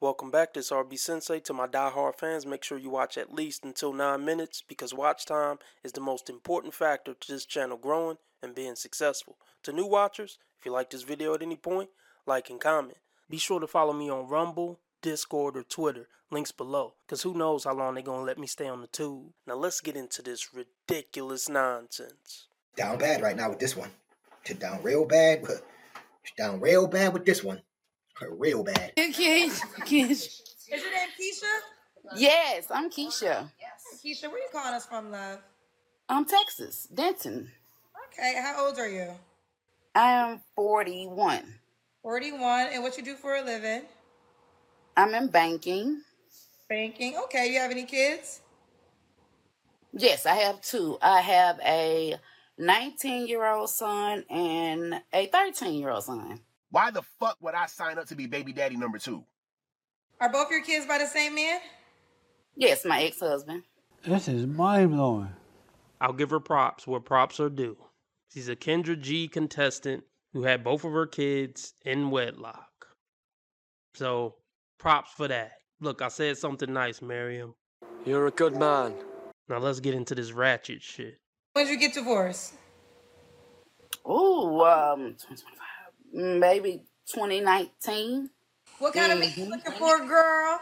Welcome back, this RB Sensei. To my die-hard fans, make sure you watch at least until 9 minutes because watch time is the most important factor to this channel growing and being successful. To new watchers, if you like this video at any point, like and comment. Be sure to follow me on Rumble, Discord, or Twitter, links below, because who knows how long they're going to let me stay on the tube. Now let's get into this ridiculous nonsense. Down bad right now with this one. Down real bad. Down real bad with this one. Real bad. Is your name Keisha? Yes, I'm Keisha. Keisha, where you calling us from, love? I'm Texas, Denton. Okay, how old are you? I am 41. 41, and what you do for a living? I'm in banking. Banking, okay. You have any kids? Yes, I have two. I have a 19-year-old son and a 13-year-old son. Why the fuck would I sign up to be baby daddy number 2? Are both your kids by the same man? Yes, my ex-husband. This is mind-blowing. I'll give her props where props are due. She's a Kendra G contestant who had both of her kids in wedlock. So, props for that. Look, I said something nice, Miriam. You're a good man. Now let's get into this ratchet shit. When did you get divorced? Ooh, 2025. Maybe 2019. What kind of man you looking for, girl?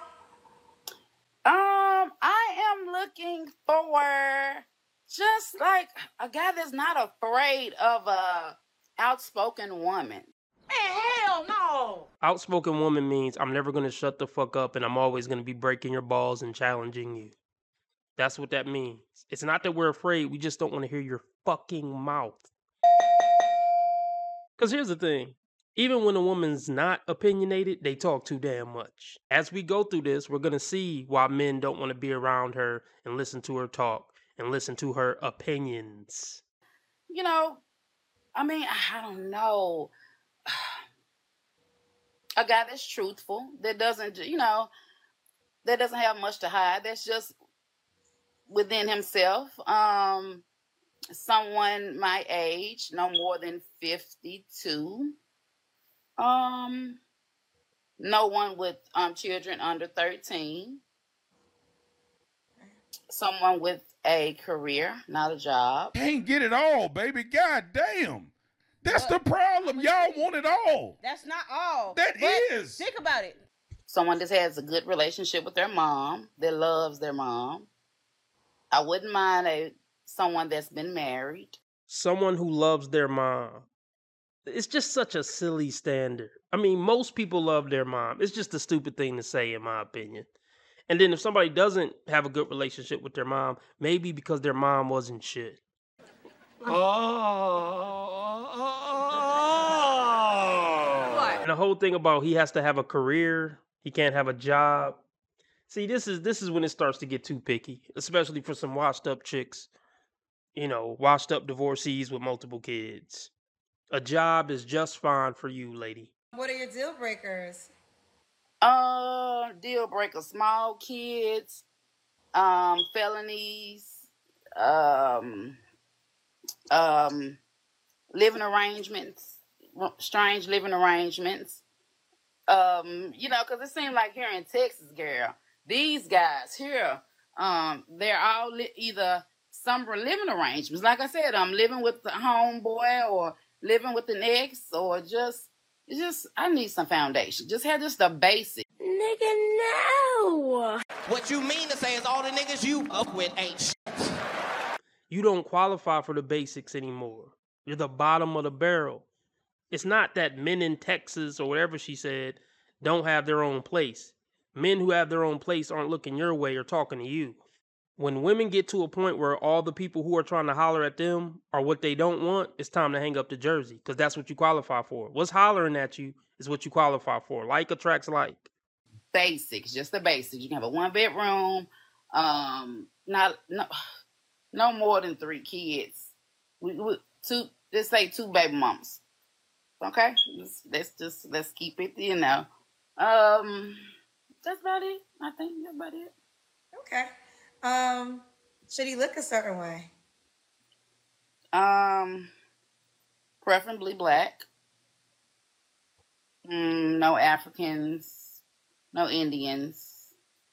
I am looking for just like a guy that's not afraid of a outspoken woman. Hell no! Outspoken woman means I'm never going to shut the fuck up and I'm always going to be breaking your balls and challenging you. That's what that means. It's not that we're afraid, we just don't want to hear your fucking mouth. Because here's the thing. Even when a woman's not opinionated, they talk too damn much. As we go through this, we're going to see why men don't want to be around her and listen to her talk and listen to her opinions. You know, I mean, I don't know. A guy that's truthful, that doesn't, that doesn't have much to hide. That's just within himself. Someone my age, no more than 52. No one with children under 13. Someone with a career, not a job. Can't get it all, baby. God damn. That's the problem. Y'all want it all. That's not all. That is. Think about it. Someone that has a good relationship with their mom, that loves their mom. I wouldn't mind someone that's been married. Someone who loves their mom. It's just such a silly standard. I mean, most people love their mom. It's just a stupid thing to say, in my opinion. And then if somebody doesn't have a good relationship with their mom, maybe because their mom wasn't shit. What? And the whole thing about he has to have a career, he can't have a job. See, this is when it starts to get too picky, especially for some washed up chicks, washed up divorcees with multiple kids. A job is just fine for you, lady. What are your deal breakers? Deal breaker, small kids, felonies, living arrangements, strange living arrangements. Because it seems like here in Texas, girl, these guys here, they're all either some living arrangements. Like I said, I'm living with the homeboy or living with an ex or I need some foundation. Just have just the basic. Nigga, no. What you mean to say is all the niggas you up with ain't shit. You don't qualify for the basics anymore. You're the bottom of the barrel. It's not that men in Texas or whatever she said don't have their own place. Men who have their own place aren't looking your way or talking to you. When women get to a point where all the people who are trying to holler at them are what they don't want, it's time to hang up the jersey because that's what you qualify for. What's hollering at you is what you qualify for. Like attracts like. Basics, just the basics. You can have a 1-bedroom, no more than 3 kids. Let's say 2 baby mamas. Okay, let's keep it. That's about it. I think that's about it. Okay. Should he look a certain way? Preferably black. No Africans. No Indians.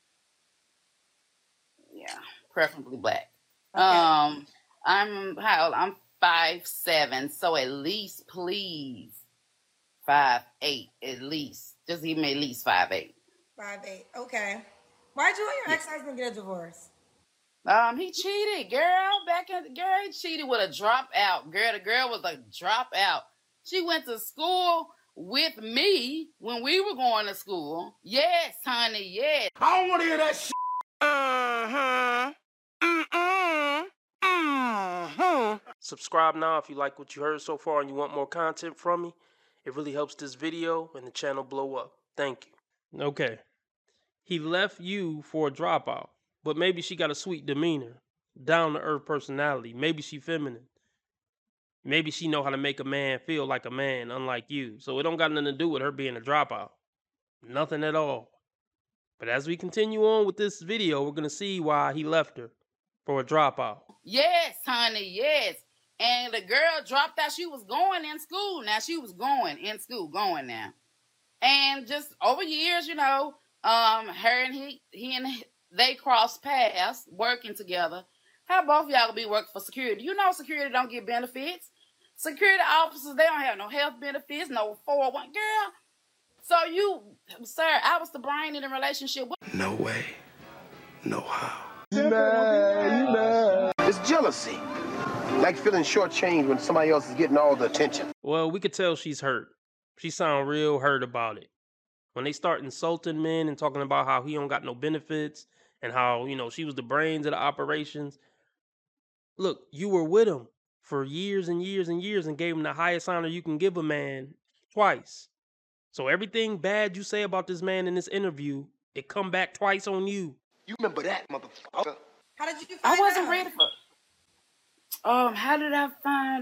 Yeah, preferably black. Okay. I'm how old? I'm 5'7", so at least please 5'8", at least. Just give me at least 5'8". 5'8". Okay. Why'd you and your ex-husband get a divorce? He cheated, girl. He cheated with a dropout, girl. The girl was a dropout. She went to school with me when we were going to school. Yes, honey, yes. I don't want to hear that shit. Subscribe now if you like what you heard so far and you want more content from me. It really helps this video and the channel blow up. Thank you. Okay. He left you for a dropout, but maybe she got a sweet demeanor, down-to-earth personality. Maybe she feminine. Maybe she know how to make a man feel like a man, unlike you. So it don't got nothing to do with her being a dropout. Nothing at all. But as we continue on with this video, we're going to see why he left her for a dropout. Yes, honey, yes. And the girl dropped out. She was going in school. Now she was going in school, going now. And just over years, you know, her and they crossed paths, working together. How both of y'all gonna be working for security? You know, security don't get benefits. Security officers, they don't have no health benefits, no 401. Girl, so you, sir, I was the brain in the relationship. No way. No how. You mad. It's jealousy. Like feeling shortchanged when somebody else is getting all the attention. Well, we could tell she's hurt. She sound real hurt about it. When they start insulting men and talking about how he don't got no benefits and how, you know, she was the brains of the operations. Look, you were with him for years and years and years and gave him the highest honor you can give a man twice. So everything bad you say about this man in this interview, it come back twice on you. You remember that, motherfucker. How did you find I wasn't out? ready for it. How did I find?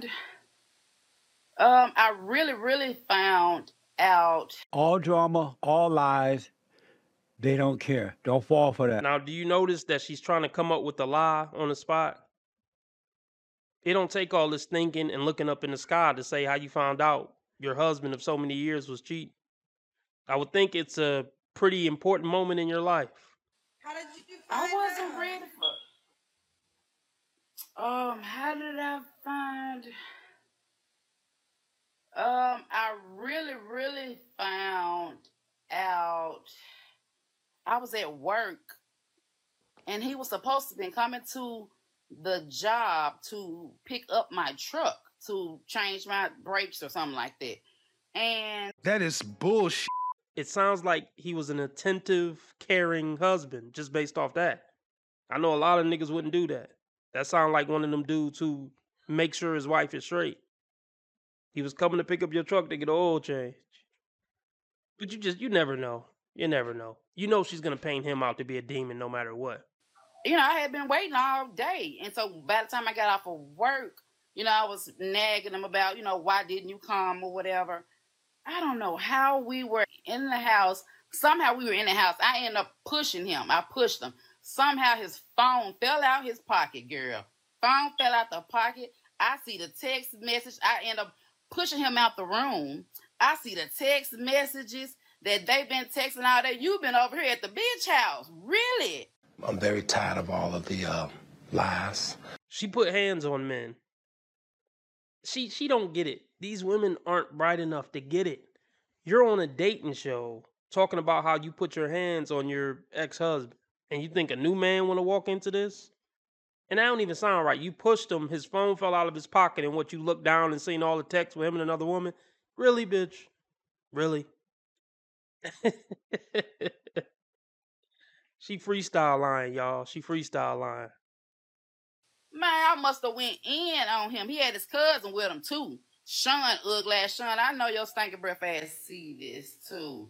I really found out. All drama, all lies. They don't care. Don't fall for that. Now, do you notice that she's trying to come up with a lie on the spot? It don't take all this thinking and looking up in the sky to say how you found out your husband of so many years was cheating. I would think it's a pretty important moment in your life. How did you I find wasn't out? ready for it. How did I find? I really found out. I was at work, and he was supposed to be coming to the job to pick up my truck to change my brakes or something like that. And That is bullshit. It sounds like he was an attentive, caring husband just based off that. I know a lot of niggas wouldn't do that. That sounds like one of them dudes who make sure his wife is straight. He was coming to pick up your truck to get an oil change. But you never know. You never know. You know she's going to paint him out to be a demon no matter what. you know, I had been waiting all day. And so by the time I got off of work, you know, I was nagging him about, you know, why didn't you come or whatever. I don't know how we were in the house. Somehow we were in the house. I ended up pushing him. I pushed him. Somehow his phone fell out his pocket, girl. Phone fell out the pocket. I see the text message. I end up pushing him out the room. I see the text messages that they've been texting all day. You've been over here at the beach house. Really? I'm very tired of all of the lies. She put hands on men. She don't get it. These women aren't bright enough to get it. You're on a dating show talking about how you put your hands on your ex-husband. And you think a new man want to walk into this? And that don't even sound right. You pushed him. His phone fell out of his pocket. And what, you looked down and seen all the texts with him and another woman? Really, bitch? Really? She freestyle line, y'all. She freestyle line. Man, I must have went in on him. He had his cousin with him, too. Sean, ugly ass Sean. I know your stinking breath ass see this, too.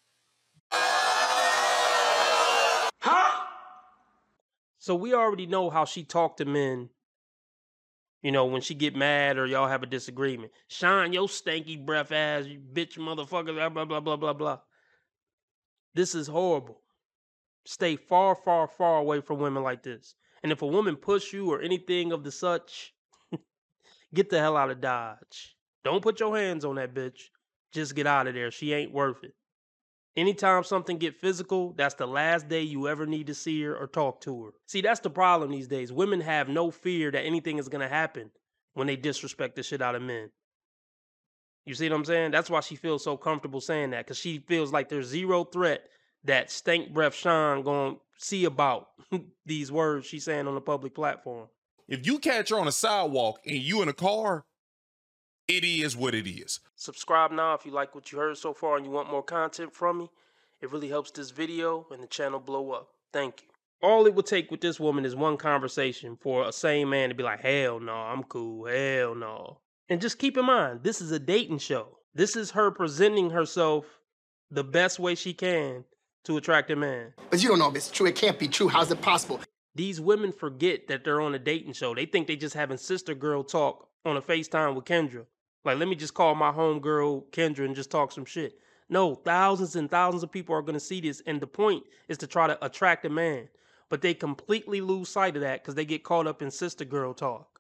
Huh? So we already know how she talk to men, you know, when she get mad or y'all have a disagreement. Sean, your stanky breath ass, you bitch motherfucker, blah, blah, blah, blah, blah, blah. This is horrible. Stay far, far, far away from women like this. And if a woman push you or anything of the such, get the hell out of Dodge. Don't put your hands on that bitch. Just get out of there. She ain't worth it. Anytime something get physical, that's the last day you ever need to see her or talk to her. See, that's the problem these days. Women have no fear that anything is going to happen when they disrespect the shit out of men. You see what I'm saying? That's why she feels so comfortable saying that, because she feels like there's zero threat that Stank Breath Sean gonna see about these words she's saying on a public platform. If you catch her on a sidewalk and you in a car, it is what it is. Subscribe now if you like what you heard so far and you want more content from me. It really helps this video and the channel blow up. Thank you. All it would take with this woman is one conversation for a sane man to be like, hell no, I'm cool, hell no. And just keep in mind, this is a dating show. This is her presenting herself the best way she can to attract a man. But you don't know if it's true. It can't be true. How's it possible? These women forget that they're on a dating show. They think they just having sister girl talk on a FaceTime with Kendra. Like, let me just call my homegirl Kendra and just talk some shit. No, thousands and thousands of people are going to see this, and the point is to try to attract a man. But they completely lose sight of that because they get caught up in sister girl talk.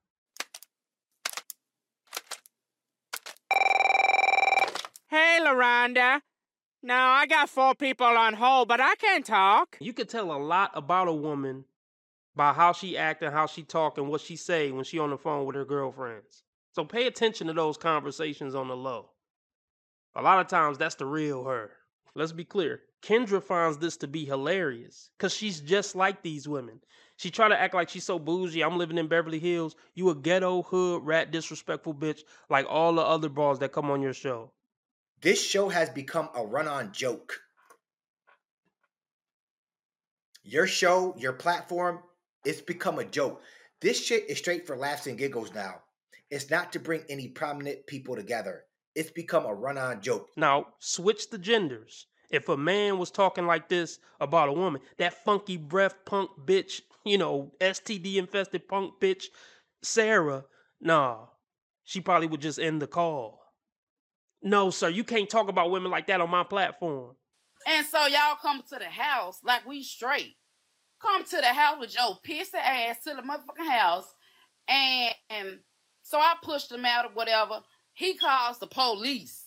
Hey, LaRonda. Now, I got 4 people on hold, but I can't talk. You could tell a lot about a woman by how she act and how she talk and what she say when she on the phone with her girlfriends. So pay attention to those conversations on the low. A lot of times, that's the real her. Let's be clear. Kendra finds this to be hilarious because she's just like these women. She try to act like she's so bougie. I'm living in Beverly Hills. You a ghetto, hood, rat, disrespectful bitch like all the other bras that come on your show. This show has become a run-on joke. Your show, your platform, it's become a joke. This shit is straight for laughs and giggles now. It's not to bring any prominent people together. It's become a run-on joke. Now, switch the genders. If a man was talking like this about a woman, that funky breath punk bitch, STD-infested punk bitch, Sarah, nah, she probably would just end the call. No, sir, you can't talk about women like that on my platform. And so y'all come to the house like we straight. Come to the house with your pissy ass to the motherfucking house. And so I pushed him out or whatever. He calls the police.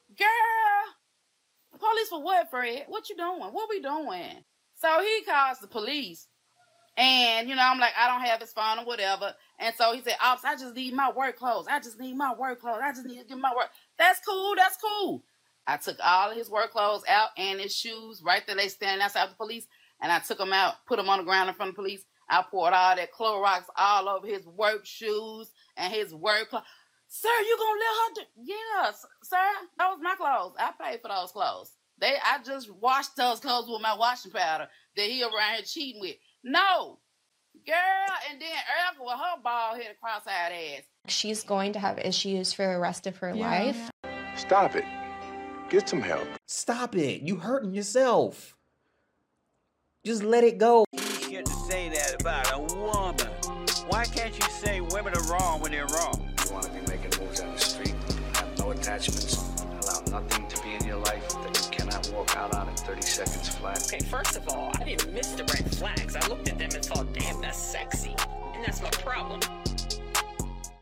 Girl, police for what, Fred? What you doing? What we doing? So he calls the police. And, I'm like, I don't have his phone or whatever. And so he said, Officer, I just need my work clothes. I just need my work clothes. I just need to get my work. That's cool. That's cool. I took all of his work clothes out and his shoes right there. They standing outside the police. And I took them out, put them on the ground in front of the police. I poured all that Clorox all over his work shoes and his work clothes. Sir, you gonna let her do? Yes, sir. Those my clothes. I paid for those clothes. I just washed those clothes with my washing powder that he around here cheating with. No. Girl, and then Erica with her bald-headed cross-eyed ass. She's going to have issues for the rest of her life. Stop it. Get some help. Stop it. You hurting yourself. Just let it go. You get to say that about a woman. Why can't you say women are wrong when they're wrong? You want to be making moves on the street, have no attachments, allow nothing to be in your life that you cannot walk out on in 30 seconds flat. Okay, first of all, I didn't miss the red flags. I looked at them and thought, damn, that's sexy. And that's my problem.